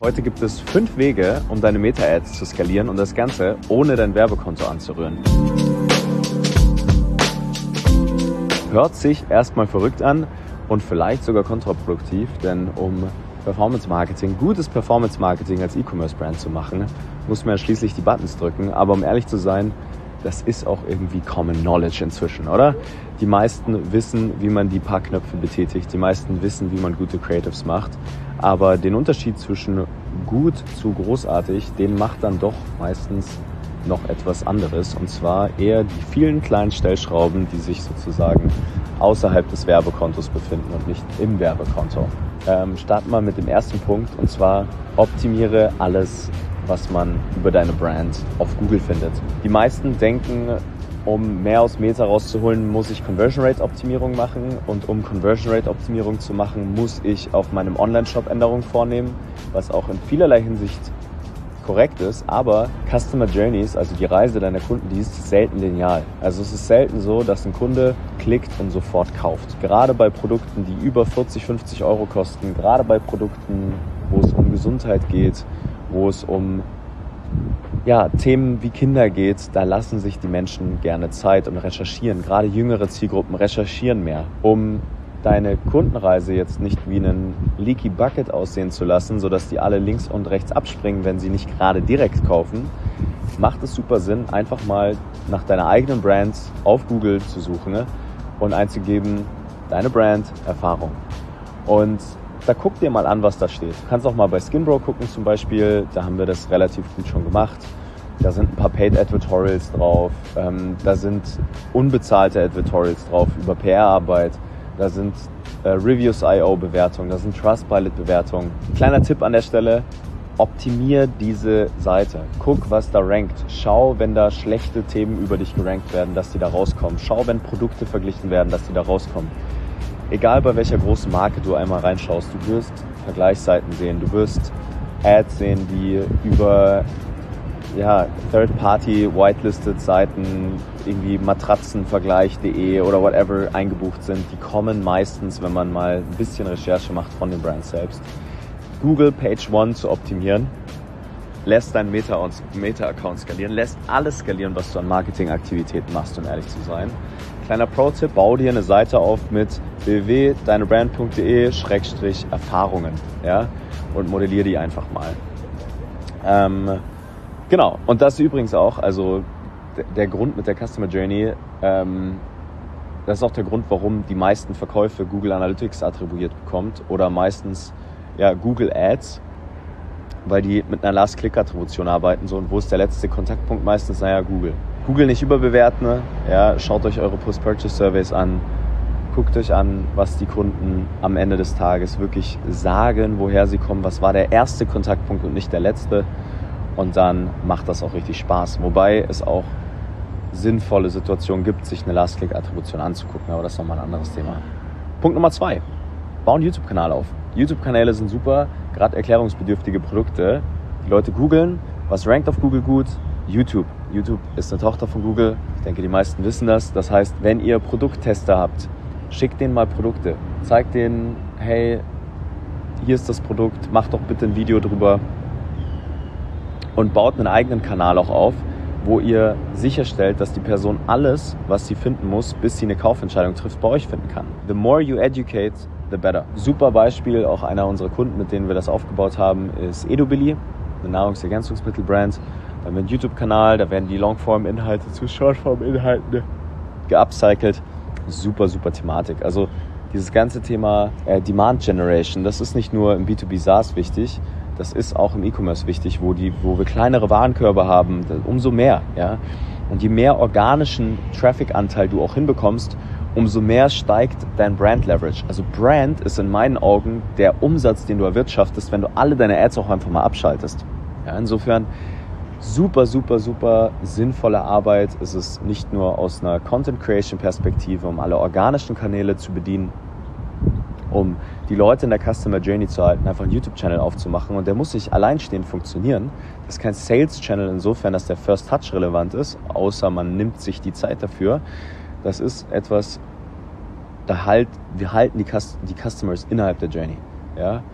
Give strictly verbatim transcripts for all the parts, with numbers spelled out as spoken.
Heute gibt es fünf Wege, um deine Meta-Ads zu skalieren und das Ganze ohne dein Werbekonto anzurühren. Hört sich erstmal verrückt an und vielleicht sogar kontraproduktiv, denn um Performance-Marketing, gutes Performance-Marketing als E-Commerce-Brand zu machen, muss man ja schließlich die Buttons drücken. Aber um ehrlich zu sein, das ist auch irgendwie Common Knowledge inzwischen, oder? Die meisten wissen, wie man die paar Knöpfe betätigt. Die meisten wissen, wie man gute Creatives macht. Aber den Unterschied zwischen gut zu großartig, den macht dann doch meistens noch etwas anderes. Und zwar eher die vielen kleinen Stellschrauben, die sich sozusagen außerhalb des Werbekontos befinden und nicht im Werbekonto. Ähm, starten wir mit dem ersten Punkt, und zwar optimiere alles, was man über deine Brand auf Google findet. Die meisten denken, um mehr aus Meta rauszuholen, muss ich Conversion Rate Optimierung machen, und um Conversion Rate Optimierung zu machen, muss ich auf meinem Online-Shop Änderungen vornehmen, was auch in vielerlei Hinsicht korrekt ist, aber Customer Journeys, also die Reise deiner Kunden, die ist selten linear. Also es ist selten so, dass ein Kunde klickt und sofort kauft. Gerade bei Produkten, die über vierzig, fünfzig Euro kosten, gerade bei Produkten, wo es um Gesundheit geht, wo es um ja, Themen wie Kinder geht, da lassen sich die Menschen gerne Zeit und recherchieren. Gerade jüngere Zielgruppen recherchieren mehr. Um deine Kundenreise jetzt nicht wie einen Leaky Bucket aussehen zu lassen, sodass die alle links und rechts abspringen, wenn sie nicht gerade direkt kaufen, macht es super Sinn, einfach mal nach deiner eigenen Brand auf Google zu suchen und einzugeben, deine Brand, Erfahrung. Und da guck dir mal an, was da steht. Du kannst auch mal bei Skinbro gucken zum Beispiel, da haben wir das relativ gut schon gemacht. Da sind ein paar Paid Advertorials drauf, ähm, da sind unbezahlte Advertorials drauf über P R-Arbeit, da sind äh, Reviews Punkt i o Bewertungen, da sind Trustpilot Bewertungen. Kleiner Tipp an der Stelle, optimier diese Seite. Guck, was da rankt. Schau, wenn da schlechte Themen über dich gerankt werden, dass die da rauskommen. Schau, wenn Produkte verglichen werden, dass die da rauskommen. Egal bei welcher großen Marke du einmal reinschaust, du wirst Vergleichsseiten sehen, du wirst Ads sehen, die über ja, Third-Party-Whitelisted-Seiten, irgendwie Matratzenvergleich punkt de oder whatever eingebucht sind. Die kommen meistens, wenn man mal ein bisschen Recherche macht von den Brands selbst. Google Page One zu optimieren, lässt deinen Meta-Account Meta skalieren, lässt alles skalieren, was du an Marketingaktivitäten machst, um ehrlich zu sein. Kleiner Pro-Tipp, bau dir eine Seite auf mit w w w punkt deinebrand punkt de Schrägstrich Erfahrungen, ja, und modellier die einfach mal. Ähm, genau, und das übrigens auch, also d- der Grund mit der Customer Journey, ähm, das ist auch der Grund, warum die meisten Verkäufe Google Analytics attribuiert bekommt oder meistens ja, Google Ads, weil die mit einer Last-Click-Attribution arbeiten. So, und wo ist der letzte Kontaktpunkt meistens? Naja, Google. Google nicht überbewerten, ne? Ja, schaut euch eure Post-Purchase-Surveys an, guckt euch an, was die Kunden am Ende des Tages wirklich sagen, woher sie kommen, was war der erste Kontaktpunkt und nicht der letzte, und dann macht das auch richtig Spaß. Wobei es auch sinnvolle Situationen gibt, sich eine Last-Click-Attribution anzugucken, aber das ist nochmal ein anderes Thema. Punkt Nummer zwei, bau einen YouTube-Kanal auf. YouTube-Kanäle sind super, gerade erklärungsbedürftige Produkte. Die Leute googeln, was rankt auf Google gut? YouTube. YouTube ist eine Tochter von Google. Ich denke, die meisten wissen das. Das heißt, wenn ihr Produkttester habt, schickt denen mal Produkte. Zeigt denen, hey, hier ist das Produkt, macht doch bitte ein Video drüber. Und baut einen eigenen Kanal auch auf, wo ihr sicherstellt, dass die Person alles, was sie finden muss, bis sie eine Kaufentscheidung trifft, bei euch finden kann. The more you educate, the better. Super Beispiel, auch einer unserer Kunden, mit denen wir das aufgebaut haben, ist Edobilly, eine Nahrungsergänzungsmittelbrand. Da haben wir einen YouTube-Kanal, da werden die Longform-Inhalte zu Shortform-Inhalten geupcycelt. Super, super Thematik. Also dieses ganze Thema äh, Demand Generation, das ist nicht nur im B zwei B SaaS wichtig, das ist auch im E-Commerce wichtig, wo, die, wo wir kleinere Warenkörbe haben, umso mehr. Ja? Und je mehr organischen Traffic-Anteil du auch hinbekommst, umso mehr steigt dein Brand Leverage. Also Brand ist in meinen Augen der Umsatz, den du erwirtschaftest, wenn du alle deine Ads auch einfach mal abschaltest. Ja, insofern super, super, super sinnvolle Arbeit. Es ist nicht nur aus einer Content Creation Perspektive, um alle organischen Kanäle zu bedienen, um die Leute in der Customer Journey zu halten, einfach einen YouTube-Channel aufzumachen, und der muss nicht alleinstehend funktionieren. Das ist kein Sales-Channel insofern, dass der First Touch relevant ist, außer man nimmt sich die Zeit dafür. Das ist etwas, da halt, wir halten die, Cust- die Customers innerhalb der Journey. Ja?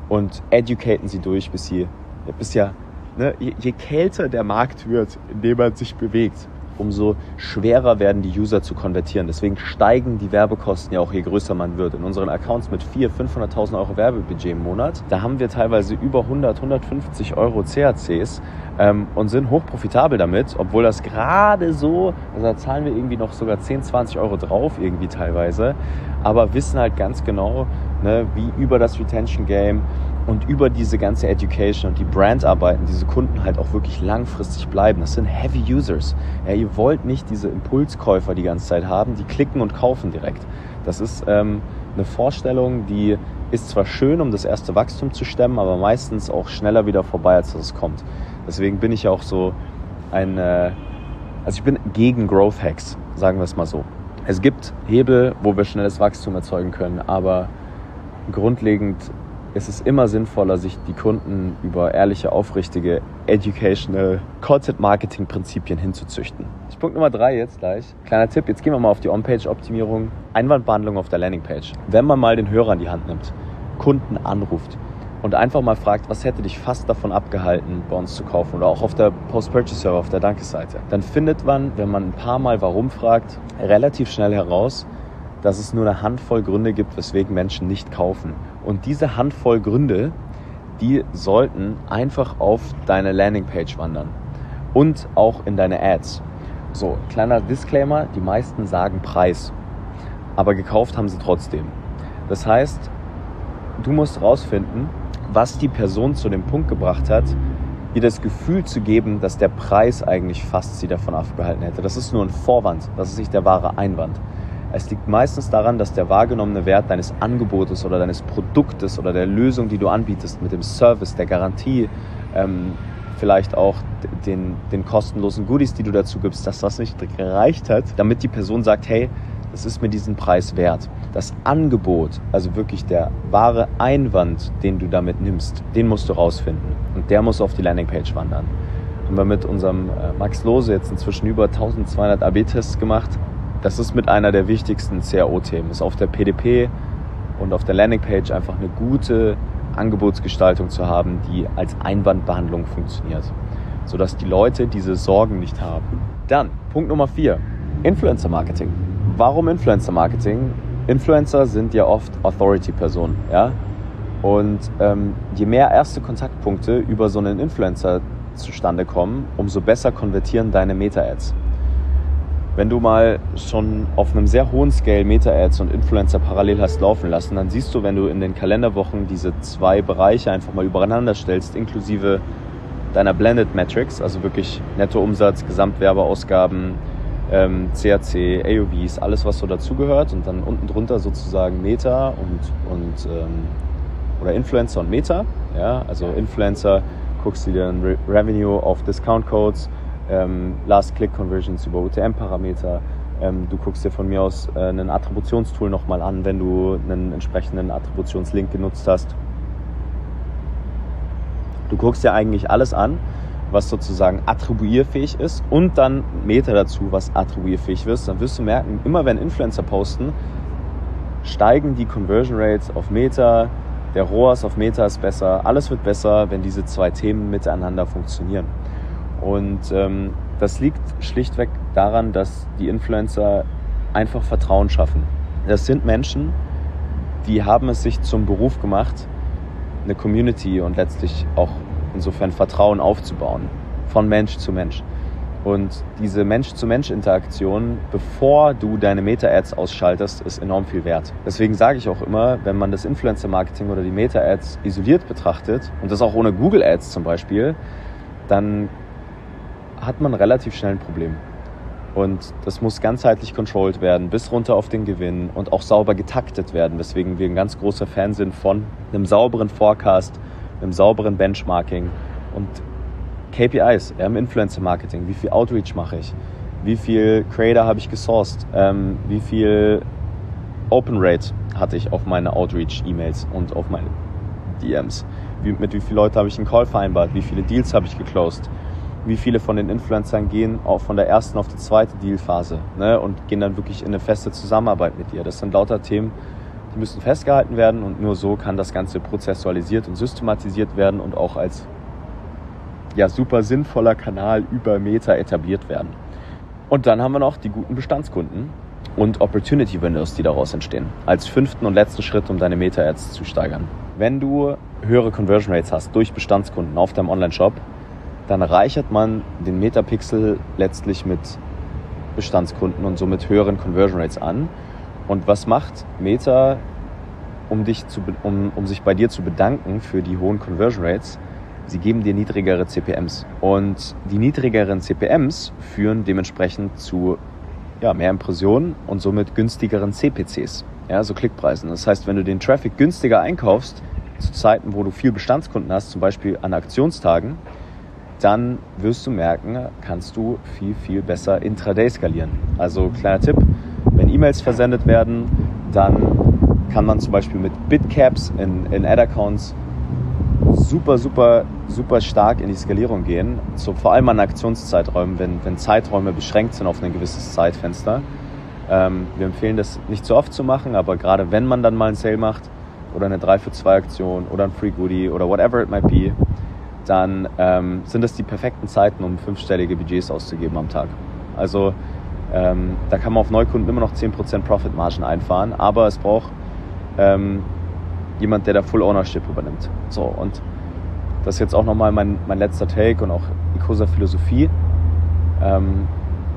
und educaten sie durch, bis sie, bis ja, ne, je, je kälter der Markt wird, in dem man sich bewegt, umso schwerer werden die User zu konvertieren. Deswegen steigen die Werbekosten ja auch, je größer man wird. In unseren Accounts mit vierhunderttausend, fünfhunderttausend Euro Werbebudget im Monat, da haben wir teilweise über hundert, hundertfünfzig Euro C A Cs ähm, und sind hochprofitabel damit, obwohl das gerade so, also da zahlen wir irgendwie noch sogar zehn, zwanzig Euro drauf irgendwie teilweise, aber wissen halt ganz genau, ne, wie über das Retention Game und über diese ganze Education und die Brandarbeiten diese Kunden halt auch wirklich langfristig bleiben. Das sind Heavy Users. Ja, ihr wollt nicht diese Impulskäufer die ganze Zeit haben, die klicken und kaufen direkt. Das ist ähm, eine Vorstellung, die ist zwar schön, um das erste Wachstum zu stemmen, aber meistens auch schneller wieder vorbei, als dass es kommt. Deswegen bin ich ja auch so ein, äh, also ich bin gegen Growth Hacks, sagen wir es mal so. Es gibt Hebel, wo wir schnelles Wachstum erzeugen können, aber grundlegend es ist immer sinnvoller, sich die Kunden über ehrliche, aufrichtige, educational Content-Marketing-Prinzipien hinzuzüchten. Punkt Nummer drei jetzt gleich. Kleiner Tipp, jetzt gehen wir mal auf die On-Page-Optimierung. Einwandbehandlung auf der Landingpage. Wenn man mal den Hörer in die Hand nimmt, Kunden anruft und einfach mal fragt, was hätte dich fast davon abgehalten, bei uns zu kaufen oder auch auf der Post-Purchase-Server, auf der Danke-Seite, dann findet man, wenn man ein paar Mal warum fragt, relativ schnell heraus, dass es nur eine Handvoll Gründe gibt, weswegen Menschen nicht kaufen. Und diese Handvoll Gründe, die sollten einfach auf deine Landingpage wandern und auch in deine Ads. So, kleiner Disclaimer, die meisten sagen Preis, aber gekauft haben sie trotzdem. Das heißt, du musst rausfinden, was die Person zu dem Punkt gebracht hat, ihr das Gefühl zu geben, dass der Preis eigentlich fast sie davon abgehalten hätte. Das ist nur ein Vorwand, das ist nicht der wahre Einwand. Es liegt meistens daran, dass der wahrgenommene Wert deines Angebotes oder deines Produktes oder der Lösung, die du anbietest, mit dem Service, der Garantie, ähm, vielleicht auch den, den kostenlosen Goodies, die du dazu gibst, dass das nicht gereicht hat, damit die Person sagt, hey, das ist mir diesen Preis wert. Das Angebot, also wirklich der wahre Einwand, den du damit nimmst, den musst du rausfinden. Und der muss auf die Landingpage wandern. Haben wir mit unserem Max Lose jetzt inzwischen über zwölfhundert A B Tests gemacht. Das ist mit einer der wichtigsten C R O-Themen. Ist auf der P D P und auf der Landingpage einfach eine gute Angebotsgestaltung zu haben, die als Einwandbehandlung funktioniert, sodass die Leute diese Sorgen nicht haben. Dann, Punkt Nummer vier, Influencer-Marketing. Warum Influencer-Marketing? Influencer sind ja oft Authority-Personen, ja? Und ähm, je mehr erste Kontaktpunkte über so einen Influencer zustande kommen, umso besser konvertieren deine Meta-Ads. Wenn du mal schon auf einem sehr hohen Scale Meta-Ads und Influencer parallel hast laufen lassen, dann siehst du, wenn du in den Kalenderwochen diese zwei Bereiche einfach mal übereinander stellst, inklusive deiner Blended Metrics, also wirklich Nettoumsatz, Gesamtwerbeausgaben, ähm, C A C, A O Vs, alles was so dazugehört und dann unten drunter sozusagen Meta und, und ähm, oder Influencer und Meta. Ja, also Influencer, guckst du dir ein Re- Revenue auf Discount Codes, Ähm, Last-Click-Conversions über U T M-Parameter. Ähm, du guckst dir von mir aus äh, ein Attributionstool nochmal an, wenn du einen entsprechenden Attributionslink genutzt hast. Du guckst dir eigentlich alles an, was sozusagen attribuierfähig ist und dann Meta dazu, was attribuierfähig ist. Dann wirst du merken, immer wenn Influencer posten, steigen die Conversion Rates auf Meta, der R O A S auf Meta ist besser. Alles wird besser, wenn diese zwei Themen miteinander funktionieren. Und ähm, das liegt schlichtweg daran, dass die Influencer einfach Vertrauen schaffen. Das sind Menschen, die haben es sich zum Beruf gemacht, eine Community und letztlich auch insofern Vertrauen aufzubauen, von Mensch zu Mensch. Und diese Mensch-zu-Mensch-Interaktion, bevor du deine Meta-Ads ausschaltest, ist enorm viel wert. Deswegen sage ich auch immer, wenn man das Influencer-Marketing oder die Meta-Ads isoliert betrachtet, und das auch ohne Google-Ads zum Beispiel, dann hat man relativ schnell ein Problem. Und das muss ganzheitlich controlled werden, bis runter auf den Gewinn und auch sauber getaktet werden, weswegen wir ein ganz großer Fan sind von einem sauberen Forecast, einem sauberen Benchmarking und K P Is ja, im Influencer-Marketing. Wie viel Outreach mache ich? Wie viel Creator habe ich gesourced? Ähm, wie viel Open Rate hatte ich auf meine Outreach-E-Mails und auf meine D Ms? Wie, mit wie vielen Leuten habe ich einen Call vereinbart? Wie viele Deals habe ich geclosed? Wie viele von den Influencern gehen auch von der ersten auf die zweite Dealphase, ne, und gehen dann wirklich in eine feste Zusammenarbeit mit dir. Das sind lauter Themen, die müssen festgehalten werden und nur so kann das Ganze prozessualisiert und systematisiert werden und auch als ja, super sinnvoller Kanal über Meta etabliert werden. Und dann haben wir noch die guten Bestandskunden und Opportunity Windows, die daraus entstehen, als fünften und letzten Schritt, um deine Meta-Ads zu steigern. Wenn du höhere Conversion Rates hast durch Bestandskunden auf deinem Online-Shop, dann reichert man den Metapixel letztlich mit Bestandskunden und somit höheren Conversion Rates an. Und was macht Meta, um, dich zu, um, um sich bei dir zu bedanken für die hohen Conversion Rates? Sie geben dir niedrigere C P Ms. Und die niedrigeren C P Ms führen dementsprechend zu ja, mehr Impressionen und somit günstigeren C P Cs, ja, so Klickpreisen. Das heißt, wenn du den Traffic günstiger einkaufst, zu Zeiten, wo du viel Bestandskunden hast, zum Beispiel an Aktionstagen, dann wirst du merken, kannst du viel, viel besser intraday skalieren. Also kleiner Tipp, wenn E-Mails versendet werden, dann kann man zum Beispiel mit Bitcaps in, in Ad-Accounts super, super, super stark in die Skalierung gehen. So, vor allem an Aktionszeiträumen, wenn, wenn Zeiträume beschränkt sind auf ein gewisses Zeitfenster. Ähm, wir empfehlen das nicht so oft zu machen, aber gerade wenn man dann mal einen Sale macht oder eine drei für zwei Aktion oder ein Free Goodie oder whatever it might be, dann ähm, sind das die perfekten Zeiten, um fünfstellige Budgets auszugeben am Tag. Also ähm, da kann man auf Neukunden immer noch zehn Prozent Profit-Margen einfahren, aber es braucht ähm, jemand, der da Full Ownership übernimmt. So, und das ist jetzt auch nochmal mein, mein letzter Take und auch Ecosa Philosophie. Ähm,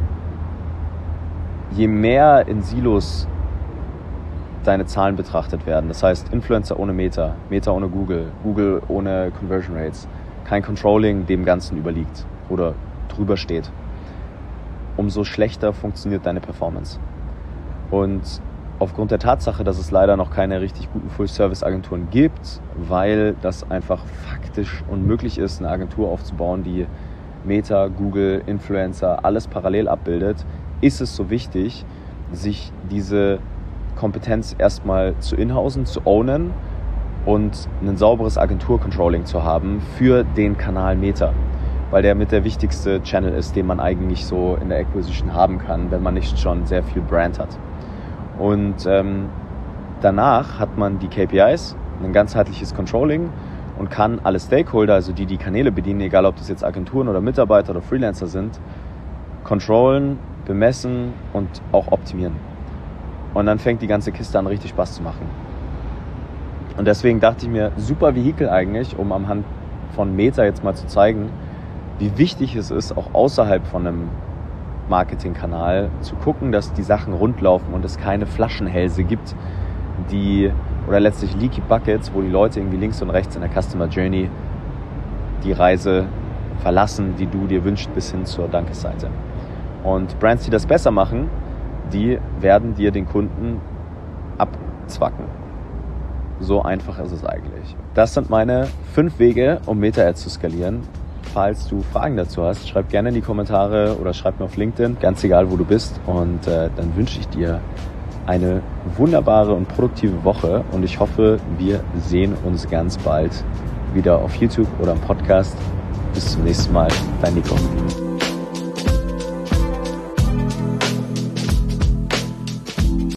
je mehr in Silos deine Zahlen betrachtet werden, das heißt Influencer ohne Meta, Meta ohne Google, Google ohne Conversion Rates, kein Controlling dem Ganzen überliegt oder drüber steht, umso schlechter funktioniert deine Performance. Und aufgrund der Tatsache, dass es leider noch keine richtig guten Full-Service-Agenturen gibt, weil das einfach faktisch unmöglich ist, eine Agentur aufzubauen, die Meta, Google, Influencer, alles parallel abbildet, ist es so wichtig, sich diese Kompetenz erstmal zu inhausen, zu ownen und ein sauberes Agentur-Controlling zu haben für den Kanal Meta, weil der mit der wichtigste Channel ist, den man eigentlich so in der Acquisition haben kann, wenn man nicht schon sehr viel Brand hat. Und ähm, danach hat man die K P Is, ein ganzheitliches Controlling und kann alle Stakeholder, also die die Kanäle bedienen, egal ob das jetzt Agenturen oder Mitarbeiter oder Freelancer sind, controllen, bemessen und auch optimieren. Und dann fängt die ganze Kiste an, richtig Spaß zu machen. Und deswegen dachte ich mir, super Vehikel eigentlich, um am Hand von Meta jetzt mal zu zeigen, wie wichtig es ist, auch außerhalb von einem Marketingkanal zu gucken, dass die Sachen rund laufen und es keine Flaschenhälse gibt, die oder letztlich Leaky Buckets, wo die Leute irgendwie links und rechts in der Customer Journey die Reise verlassen, die du dir wünschst, bis hin zur Dankesseite. Und Brands, die das besser machen, die werden dir den Kunden abzwacken. So einfach ist es eigentlich. Das sind meine fünf Wege, um Meta-Ads zu skalieren. Falls du Fragen dazu hast, schreib gerne in die Kommentare oder schreib mir auf LinkedIn, ganz egal, wo du bist. Und äh, dann wünsche ich dir eine wunderbare und produktive Woche und ich hoffe, wir sehen uns ganz bald wieder auf YouTube oder im Podcast. Bis zum nächsten Mal, dein Nico.